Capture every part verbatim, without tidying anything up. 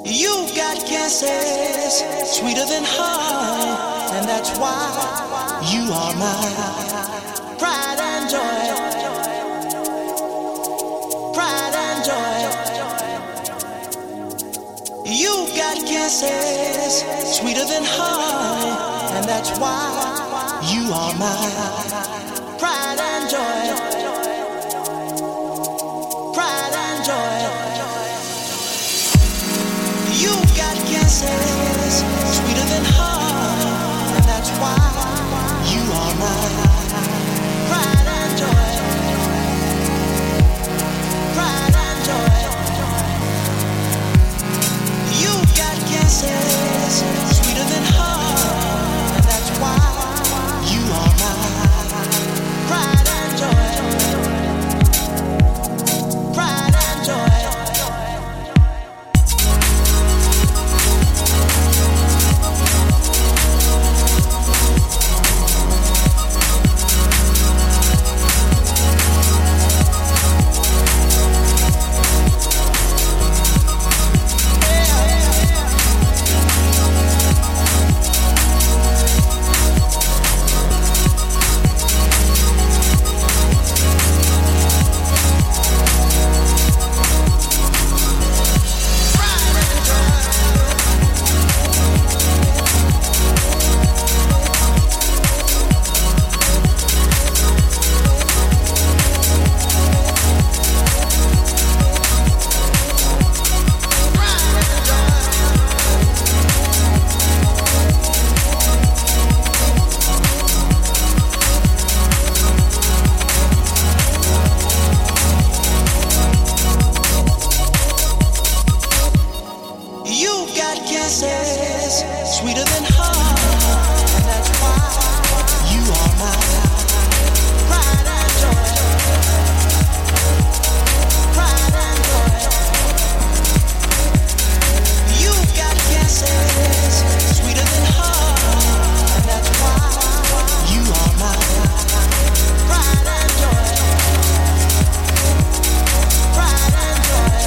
You've got kisses sweeter than honey, and that's why you are my pride and joy. Pride and joy. You've got kisses sweeter than honey, and that's why you are my pride and joy. Pride and joy. You've got kisses sweeter than honey, and that's why you are my pride and joy. Pride and joy. You've got kisses sweeter than honey, and that's why you are my pride and joy. Pride and joy. Sweeter than honey, and that's why you are my pride and joy. Pride and joy. You've got kisses sweeter than honey, and that's why you are my pride and joy. Pride and joy.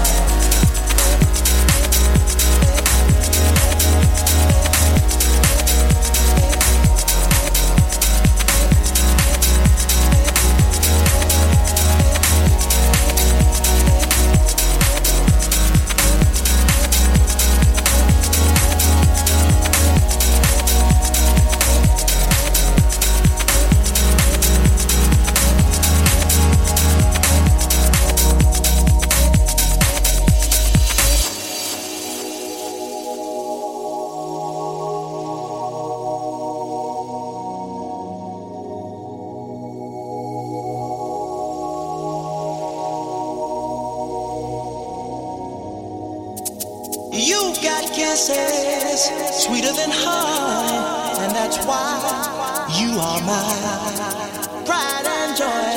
You've got kisses sweeter than honey, and that's why you are my pride and joy.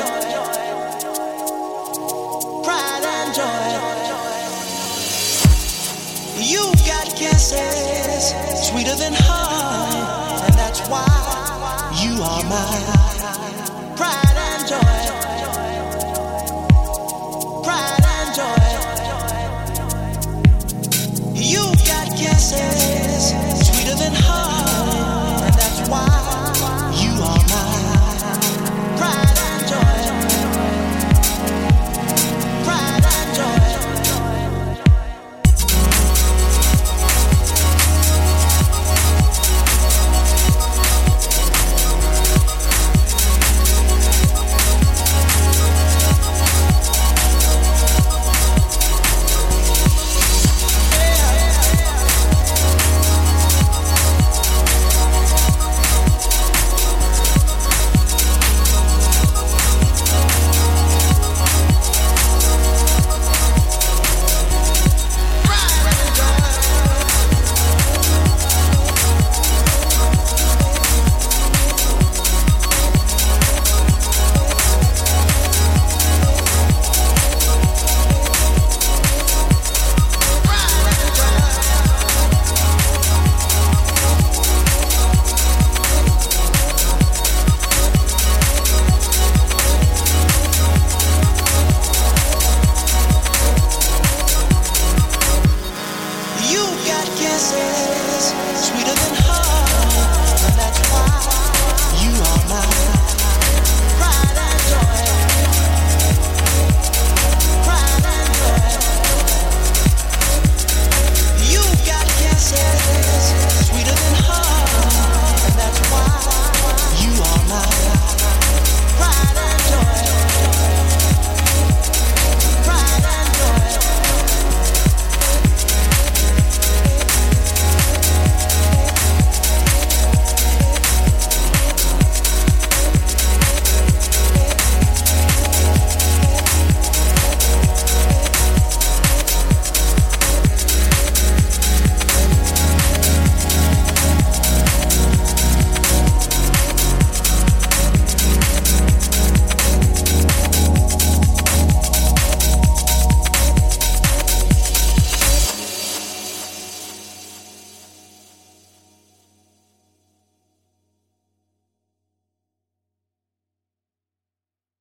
Pride and joy. You've got kisses sweeter than honey, and that's why you are my pride and joy. Pride and joy. You've got kisses